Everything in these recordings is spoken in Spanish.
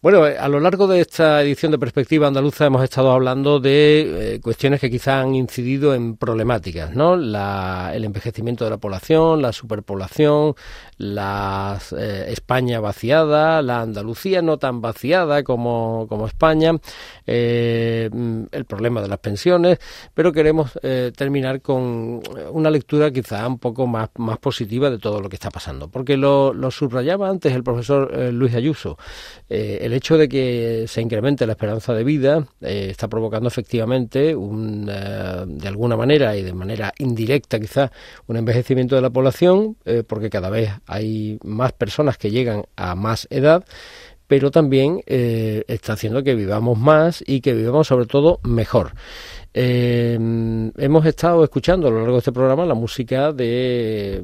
Bueno, a lo largo de esta edición de Perspectiva Andaluza hemos estado hablando de cuestiones que quizá han incidido en problemáticas, ¿no? El envejecimiento de la población, la superpoblación, la España vaciada, la Andalucía no tan vaciada como España, el problema de las pensiones, pero queremos terminar con una lectura quizá un poco más positiva de todo lo que está pasando, porque lo subrayaba antes el profesor Luis Ayuso. El hecho de que se incremente la esperanza de vida está provocando efectivamente de alguna manera y de manera indirecta quizá un envejecimiento de la población, porque cada vez hay más personas que llegan a más edad, pero también está haciendo que vivamos más y que vivamos sobre todo mejor. Hemos estado escuchando a lo largo de este programa la música de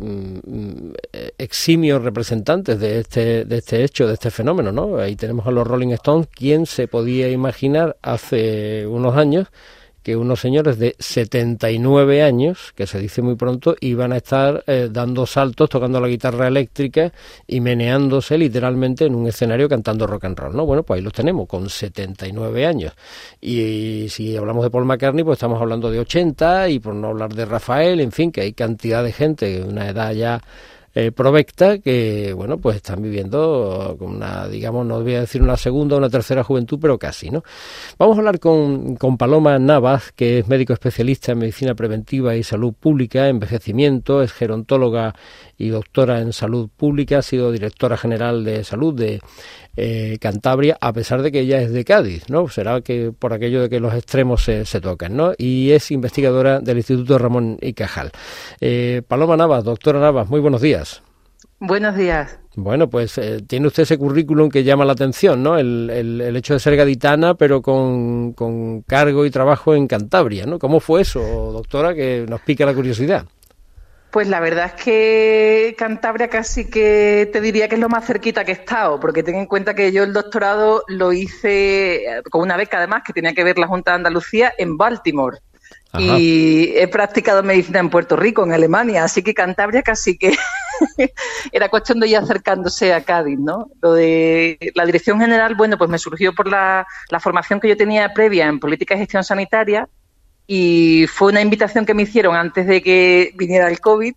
eximios representantes de este hecho, de este fenómeno, ¿no? Ahí tenemos a los Rolling Stones. ¿Quién se podía imaginar hace unos años que unos señores de 79 años, que se dice muy pronto, iban a estar dando saltos, tocando la guitarra eléctrica y meneándose literalmente en un escenario cantando rock and roll, ¿no? Bueno, pues ahí los tenemos, con 79 años. Y si hablamos de Paul McCartney, pues estamos hablando de 80, y por no hablar de Rafael, en fin, que hay cantidad de gente de una edad ya provecta que, bueno, pues están viviendo con una, digamos, no voy a decir una segunda o una tercera juventud, pero casi, ¿no? Vamos a hablar con Paloma Navas, que es médico especialista en medicina preventiva y salud pública, envejecimiento, es gerontóloga y doctora en salud pública, ha sido directora general de salud de Cantabria, a pesar de que ella es de Cádiz, ¿no? Será que por aquello de que los extremos se tocan, ¿no? Y es investigadora del Instituto Ramón y Cajal. Paloma Navas, doctora Navas, muy buenos días. Buenos días. Bueno, pues tiene usted ese currículum que llama la atención, ¿no? El hecho de ser gaditana, pero con cargo y trabajo en Cantabria, ¿no? ¿Cómo fue eso, doctora, que nos pica la curiosidad? Pues la verdad es que Cantabria casi que te diría que es lo más cerquita que he estado, porque ten en cuenta que yo el doctorado lo hice con una beca además que tenía que ver la Junta de Andalucía en Baltimore. Ajá. Y he practicado medicina en Puerto Rico, en Alemania, así que Cantabria casi que era cuestión de ir acercándose a Cádiz, ¿no? Lo de la dirección general, bueno, pues me surgió por la formación que yo tenía previa en política y gestión sanitaria, y fue una invitación que me hicieron antes de que viniera el COVID,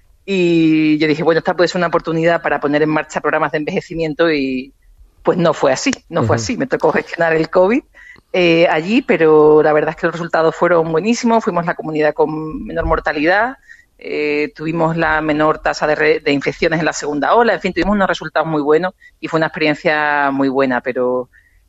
y yo dije, bueno, esta puede ser una oportunidad para poner en marcha programas de envejecimiento, y pues no fue así, fue así. Me tocó gestionar el COVID allí, pero la verdad es que los resultados fueron buenísimos. Fuimos la comunidad con menor mortalidad, tuvimos la menor tasa de infecciones en la segunda ola, en fin, tuvimos unos resultados muy buenos y fue una experiencia muy buena, pero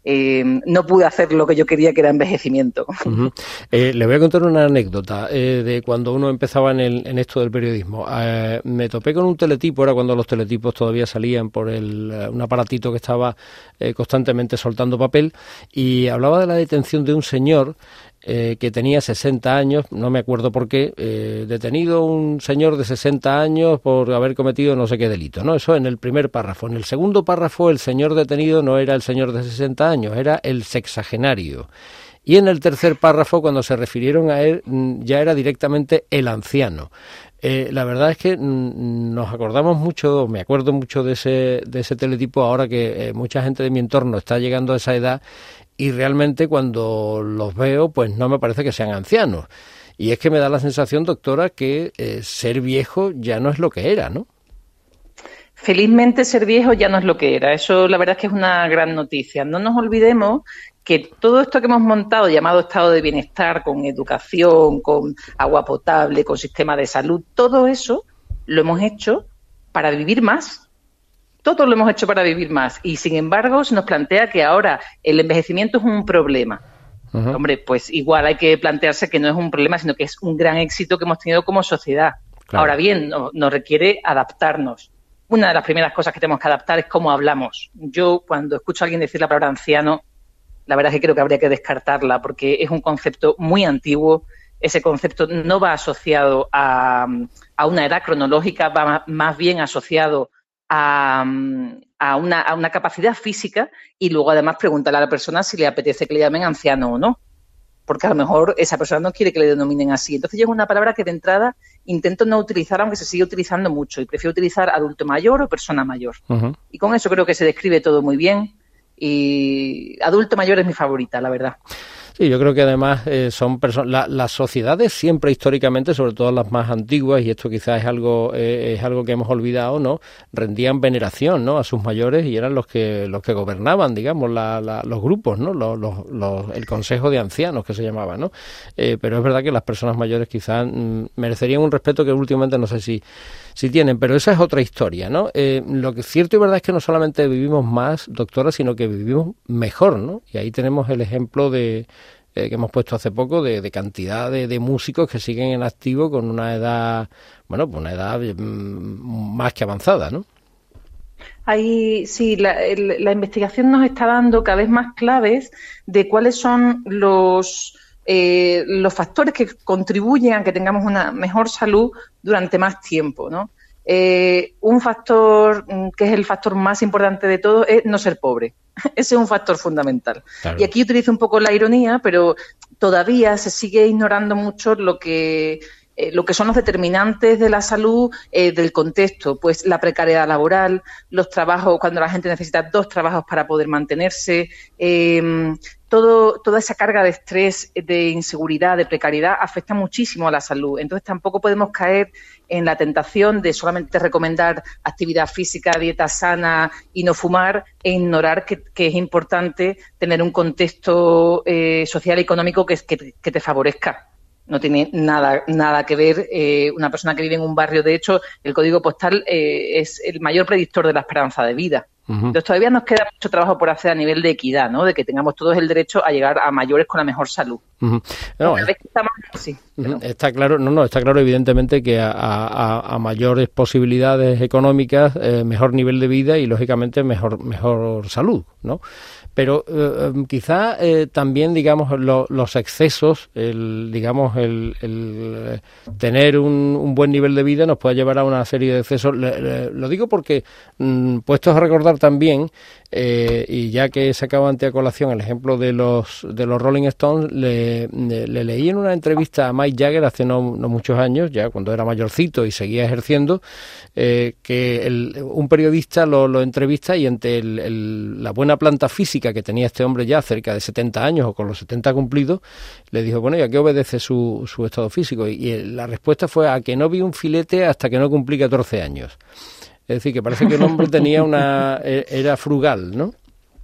no pude hacer lo que yo quería, que era envejecimiento. Uh-huh. Le voy a contar una anécdota de cuando uno empezaba en esto del periodismo. Me topé con un teletipo, era cuando los teletipos todavía salían por un aparatito que estaba constantemente soltando papel, y hablaba de la detención de un señor que tenía 60 años, no me acuerdo por qué, detenido un señor de 60 años por haber cometido no sé qué delito, ¿no? Eso en el primer párrafo. En el segundo párrafo, el señor detenido no era el señor de 60 años, era el sexagenario. Y en el tercer párrafo, cuando se refirieron a él, ya era directamente el anciano. La verdad es que nos acordamos mucho, me acuerdo mucho de ese teletipo, ahora que mucha gente de mi entorno está llegando a esa edad, y realmente cuando los veo, pues no me parece que sean ancianos. Y es que me da la sensación, doctora, que ser viejo ya no es lo que era, ¿no? Felizmente ser viejo ya no es lo que era. Eso la verdad es que es una gran noticia. No nos olvidemos que todo esto que hemos montado, llamado estado de bienestar, con educación, con agua potable, con sistema de salud, todo eso lo hemos hecho para vivir más. Todo lo hemos hecho para vivir más, y sin embargo se nos plantea que ahora el envejecimiento es un problema. Uh-huh. Hombre, pues igual hay que plantearse que no es un problema, sino que es un gran éxito que hemos tenido como sociedad. Claro. Ahora bien, nos requiere adaptarnos. Una de las primeras cosas que tenemos que adaptar es cómo hablamos. Yo, cuando escucho a alguien decir la palabra anciano, la verdad es que creo que habría que descartarla, porque es un concepto muy antiguo. Ese concepto no va asociado a una edad cronológica, va más bien asociado a una capacidad física, y luego además preguntarle a la persona si le apetece que le llamen anciano o no, porque a lo mejor esa persona no quiere que le denominen así. Entonces yo es una palabra que de entrada intento no utilizar, aunque se sigue utilizando mucho, y prefiero utilizar adulto mayor o persona mayor. Uh-huh. Y con eso creo que se describe todo muy bien. Y adulto mayor es mi favorita, la verdad. Sí, yo creo que además son personas, las sociedades siempre históricamente, sobre todo las más antiguas, y esto quizás es algo que hemos olvidado, ¿no? Rendían veneración, ¿no? A sus mayores y eran los que gobernaban, digamos, los grupos, ¿no? El consejo de ancianos que se llamaba, ¿no? Pero es verdad que las personas mayores quizás merecerían un respeto que últimamente no sé si tienen, pero esa es otra historia, ¿no? Lo que es cierto y verdad es que no solamente vivimos más, doctora, sino que vivimos mejor, ¿no? Y ahí tenemos el ejemplo que hemos puesto hace poco de cantidad de músicos que siguen en activo con una edad, bueno, pues una edad más que avanzada, ¿no? Ahí sí, la investigación nos está dando cada vez más claves de cuáles son los factores que contribuyen a que tengamos una mejor salud durante más tiempo, ¿no? Un factor que es el factor más importante de todo es no ser pobre. Ese es un factor fundamental. Claro. Y aquí utilizo un poco la ironía, pero todavía se sigue ignorando mucho lo que son los determinantes de la salud del contexto, pues la precariedad laboral, los trabajos, cuando la gente necesita 2 trabajos para poder mantenerse, toda esa carga de estrés, de inseguridad, de precariedad afecta muchísimo a la salud. Entonces tampoco podemos caer en la tentación de solamente recomendar actividad física, dieta sana y no fumar e ignorar que es importante tener un contexto social y económico que te favorezca. No tiene nada que ver una persona que vive en un barrio. De hecho, el código postal es el mayor predictor de la esperanza de vida. Uh-huh. Entonces, todavía nos queda mucho trabajo por hacer a nivel de equidad, ¿no? De que tengamos todos el derecho a llegar a mayores con la mejor salud. Uh-huh. No, sí, uh-huh. Está claro evidentemente que a mayores posibilidades económicas, mejor nivel de vida y, lógicamente, mejor salud, ¿no? Pero quizá también, digamos, los excesos, el tener un buen nivel de vida nos puede llevar a una serie de excesos. Lo digo porque, puestos a recordar también, y ya que he sacado ante a colación el ejemplo de los Rolling Stones, le leí en una entrevista a Mick Jagger hace no muchos años, ya cuando era mayorcito y seguía ejerciendo, que un periodista lo entrevista y ante la buena planta física que tenía este hombre ya cerca de 70 años o con los 70 cumplidos, le dijo, bueno, ¿y a qué obedece su estado físico? Y la respuesta fue a que no vi un filete hasta que no cumplí 14 años. Es decir, que parece que el hombre era frugal, ¿no?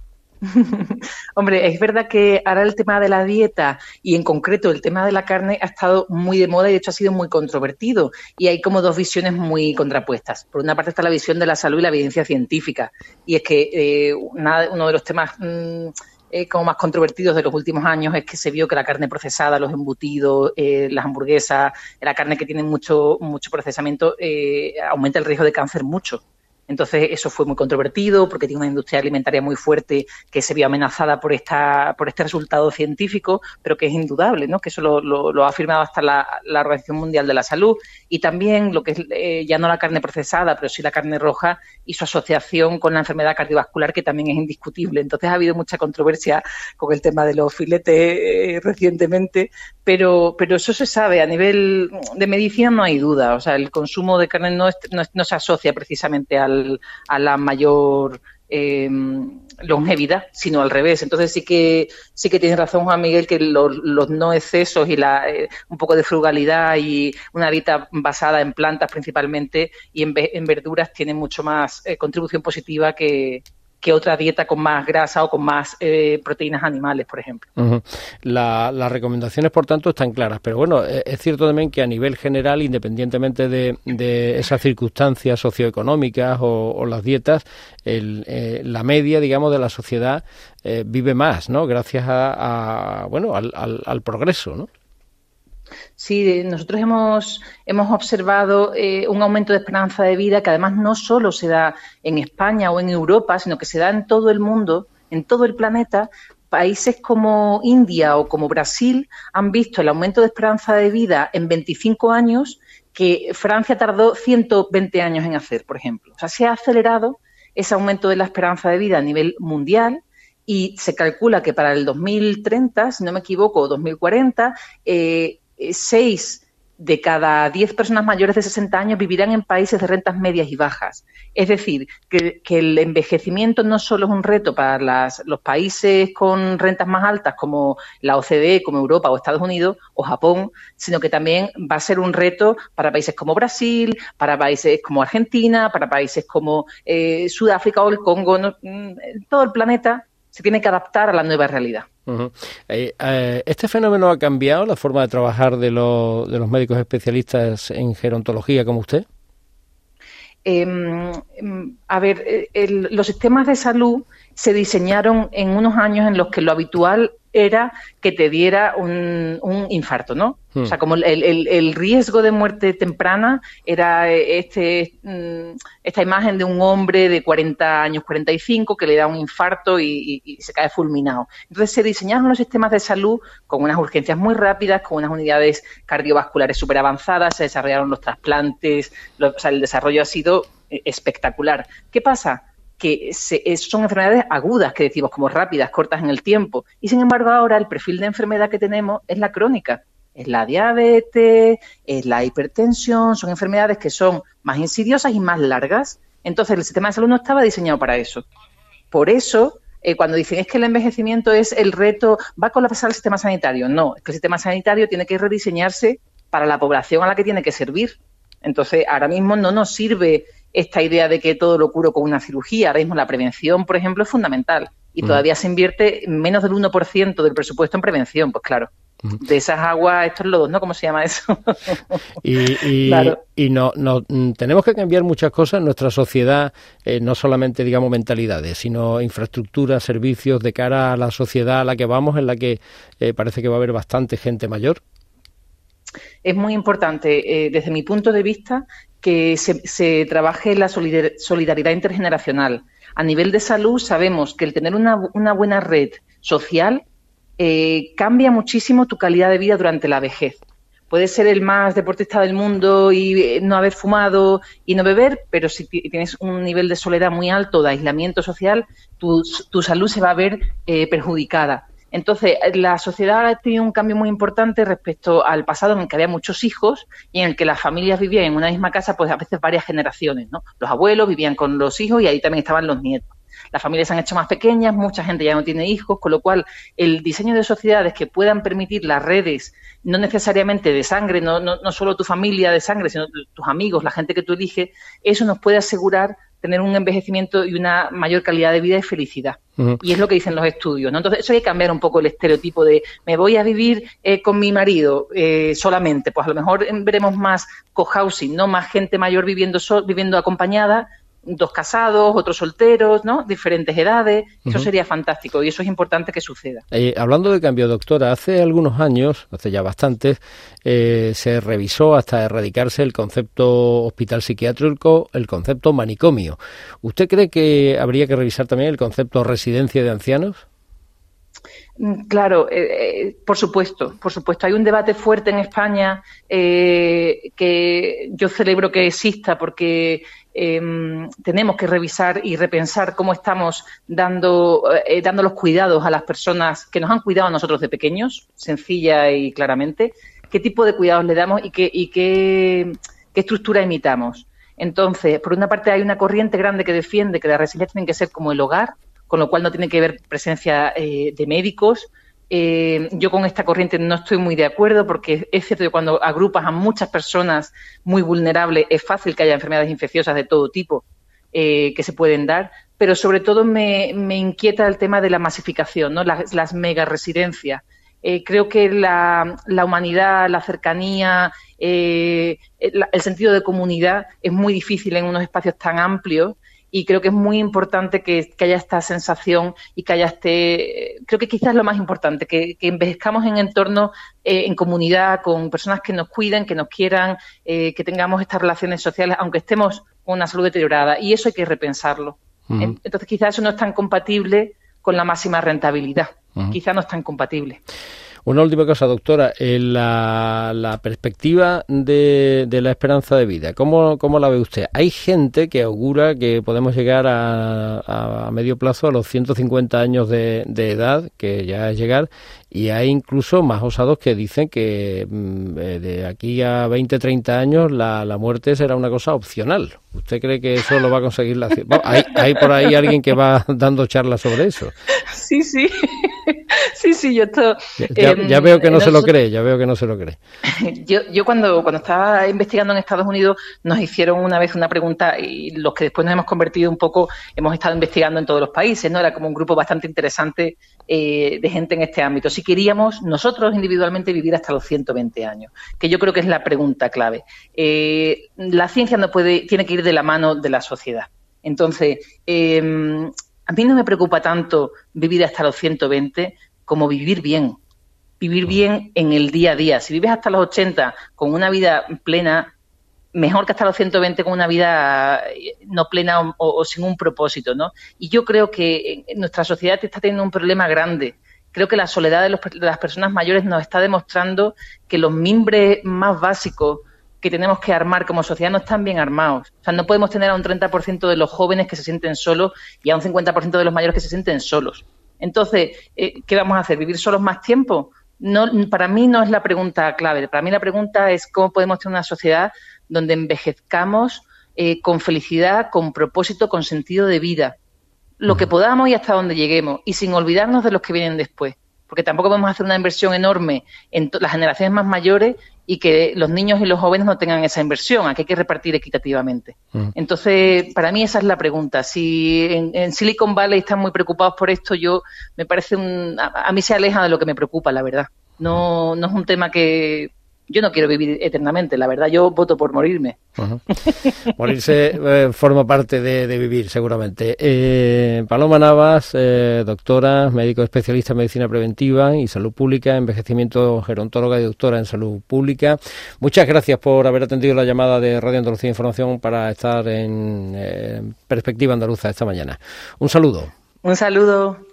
Hombre, es verdad que ahora el tema de la dieta y en concreto el tema de la carne ha estado muy de moda y de hecho ha sido muy controvertido y hay como 2 visiones muy contrapuestas. Por una parte está la visión de la salud y la evidencia científica y es que uno de los temas como más controvertidos de los últimos años es que se vio que la carne procesada, los embutidos, las hamburguesas, la carne que tiene mucho procesamiento aumenta el riesgo de cáncer mucho. Entonces eso fue muy controvertido porque tiene una industria alimentaria muy fuerte que se vio amenazada por este resultado científico, pero que es indudable, ¿no? Que eso lo ha afirmado hasta la Organización Mundial de la Salud. Y también lo que es ya no la carne procesada, pero sí la carne roja y su asociación con la enfermedad cardiovascular, que también es indiscutible. Entonces ha habido mucha controversia con el tema de los filetes recientemente, pero eso se sabe. A nivel de medicina no hay duda. O sea, el consumo de carne no se asocia precisamente a la mayor longevidad, sino al revés. Entonces sí que tienes razón, Juan Miguel, que los no excesos y un poco de frugalidad y una dieta basada en plantas principalmente y en verduras tiene mucho más contribución positiva que otra dieta con más grasa o con más proteínas animales, por ejemplo. Uh-huh. Las recomendaciones, por tanto, están claras, pero bueno, es cierto también que a nivel general, independientemente de esas circunstancias socioeconómicas o las dietas, la media, digamos, de la sociedad vive más, ¿no? Gracias al progreso, ¿no? Sí, nosotros hemos observado un aumento de esperanza de vida que además no solo se da en España o en Europa, sino que se da en todo el mundo, en todo el planeta. Países como India o como Brasil han visto el aumento de esperanza de vida en 25 años que Francia tardó 120 años en hacer, por ejemplo. O sea, se ha acelerado ese aumento de la esperanza de vida a nivel mundial y se calcula que para el 2030, si no me equivoco, o 2040, 6 de cada 10 personas mayores de 60 años vivirán en países de rentas medias y bajas. Es decir, que el envejecimiento no solo es un reto para los países con rentas más altas como la OCDE, como Europa o Estados Unidos o Japón, sino que también va a ser un reto para países como Brasil, para países como Argentina, para países como Sudáfrica o el Congo. ¿No? Todo el planeta se tiene que adaptar a la nueva realidad. Uh-huh. ¿Este fenómeno ha cambiado la forma de trabajar de los médicos especialistas en gerontología como usted? Los sistemas de salud se diseñaron en unos años en los que lo habitual era que te diera un infarto, ¿no? O sea, como el riesgo de muerte temprana era esta imagen de un hombre de 40 años, 45, que le da un infarto y se cae fulminado. Entonces se diseñaron los sistemas de salud con unas urgencias muy rápidas, con unas unidades cardiovasculares súper avanzadas, se desarrollaron los trasplantes, el desarrollo ha sido espectacular. ¿Qué pasa? Que son enfermedades agudas, que decimos como rápidas, cortas en el tiempo. Y sin embargo ahora el perfil de enfermedad que tenemos es la crónica. Es la diabetes, es la hipertensión, son enfermedades que son más insidiosas y más largas. Entonces el sistema de salud no estaba diseñado para eso. Por eso, cuando dicen es que el envejecimiento es el reto, va a colapsar el sistema sanitario. No, es que el sistema sanitario tiene que rediseñarse para la población a la que tiene que servir. Entonces ahora mismo no nos sirve esta idea de que todo lo curo con una cirugía. Ahora mismo la prevención, por ejemplo, es fundamental. Y todavía se invierte menos del 1% del presupuesto en prevención. Pues claro, de esas aguas, estos lodos, ¿no? ¿Cómo se llama eso? Claro. Y no tenemos que cambiar muchas cosas en nuestra sociedad, no solamente, digamos, mentalidades, sino infraestructuras, servicios de cara a la sociedad a la que vamos, en la que parece que va a haber bastante gente mayor. Es muy importante, desde mi punto de vista, que se trabaje la solidaridad intergeneracional. A nivel de salud sabemos que el tener una buena red social cambia muchísimo tu calidad de vida durante la vejez. Puedes ser el más deportista del mundo y no haber fumado y no beber, pero si tienes un nivel de soledad muy alto, de aislamiento social, tu salud se va a ver perjudicada. Entonces, la sociedad ha tenido un cambio muy importante respecto al pasado, en el que había muchos hijos y en el que las familias vivían en una misma casa, pues a veces varias generaciones, ¿no? Los abuelos vivían con los hijos y ahí también estaban los nietos. Las familias se han hecho más pequeñas, mucha gente ya no tiene hijos, con lo cual el diseño de sociedades que puedan permitir las redes, no necesariamente de sangre, no solo tu familia de sangre, sino tus amigos, la gente que tú eliges, eso nos puede asegurar tener un envejecimiento y una mayor calidad de vida y felicidad. Uh-huh. Y es lo que dicen los estudios, ¿no? Entonces, eso hay que cambiar un poco el estereotipo de me voy a vivir con mi marido solamente. Pues a lo mejor veremos más cohousing, ¿no? Más gente mayor viviendo acompañada, dos casados, otros solteros, ¿no? Diferentes edades. Eso sería fantástico y eso es importante que suceda. Hablando de cambio, doctora, hace algunos años, hace ya bastantes, se revisó hasta erradicarse el concepto hospital psiquiátrico, el concepto manicomio. ¿Usted cree que habría que revisar también el concepto residencia de ancianos? Claro, por supuesto. Hay un debate fuerte en España que yo celebro que exista porque tenemos que revisar y repensar cómo estamos dando los cuidados a las personas que nos han cuidado a nosotros de pequeños, sencilla y claramente, qué tipo de cuidados le damos y qué estructura imitamos. Entonces, por una parte hay una corriente grande que defiende que la resiliencia tiene que ser como el hogar, con lo cual no tiene que haber presencia de médicos. Yo con esta corriente no estoy muy de acuerdo porque es cierto que cuando agrupas a muchas personas muy vulnerables es fácil que haya enfermedades infecciosas de todo tipo que se pueden dar, pero sobre todo me inquieta el tema de la masificación, ¿no? Las mega residencias. Creo que la humanidad, la cercanía, el sentido de comunidad es muy difícil en unos espacios tan amplios. Y creo que es muy importante que haya esta sensación y que haya creo que quizás es lo más importante, que envejezcamos en entornos, en comunidad, con personas que nos cuiden, que nos quieran, que tengamos estas relaciones sociales, aunque estemos con una salud deteriorada. Y eso hay que repensarlo. Uh-huh. Entonces quizás eso no es tan compatible con la máxima rentabilidad. Uh-huh. Quizás no es tan compatible. Una última cosa, doctora, la perspectiva de la esperanza de vida, ¿cómo la ve usted? Hay gente que augura que podemos llegar a medio plazo a los 150 años de edad, que ya es llegar, y hay incluso más osados que dicen que de aquí a 20, 30 años la muerte será una cosa opcional. ¿Usted cree que eso lo va a conseguir la ciencia? Hay por ahí alguien que va dando charlas sobre eso. Sí, sí. Sí, yo esto... Ya veo que no se lo cree, Yo cuando estaba investigando en Estados Unidos nos hicieron una vez una pregunta y los que después nos hemos convertido un poco, hemos estado investigando en todos los países, ¿no? Era como un grupo bastante interesante de gente en este ámbito. Si queríamos nosotros individualmente vivir hasta los 120 años, que yo creo que es la pregunta clave. La ciencia tiene que ir de la mano de la sociedad. Entonces, a mí no me preocupa tanto vivir hasta los 120 como vivir bien en el día a día. Si vives hasta los 80 con una vida plena, mejor que hasta los 120 con una vida no plena o sin un propósito, ¿no? Y yo creo que nuestra sociedad está teniendo un problema grande. Creo que la soledad de las personas mayores nos está demostrando que los mimbres más básicos que tenemos que armar como sociedad no están bien armados. O sea, no podemos tener a un 30% de los jóvenes que se sienten solos y a un 50% de los mayores que se sienten solos. Entonces, ¿qué vamos a hacer? ¿Vivir solos más tiempo? No, para mí no es la pregunta clave. Para mí la pregunta es cómo podemos tener una sociedad donde envejezcamos con felicidad, con propósito, con sentido de vida. Lo que podamos y hasta donde lleguemos. Y sin olvidarnos de los que vienen después. Porque tampoco podemos hacer una inversión enorme en las generaciones más mayores y que los niños y los jóvenes no tengan esa inversión, a que hay que repartir equitativamente. Entonces, para mí esa es la pregunta. Si en Silicon Valley están muy preocupados por esto, me parece a mí se aleja de lo que me preocupa, la verdad. No es un tema que... Yo no quiero vivir eternamente, la verdad, yo voto por morirme. Morirse forma parte de vivir, seguramente. Paloma Navas, doctora, médico especialista en medicina preventiva y salud pública, envejecimiento, gerontóloga y doctora en salud pública. Muchas gracias por haber atendido la llamada de Radio Andalucía Información para estar en Perspectiva Andaluza esta mañana. Un saludo. Un saludo.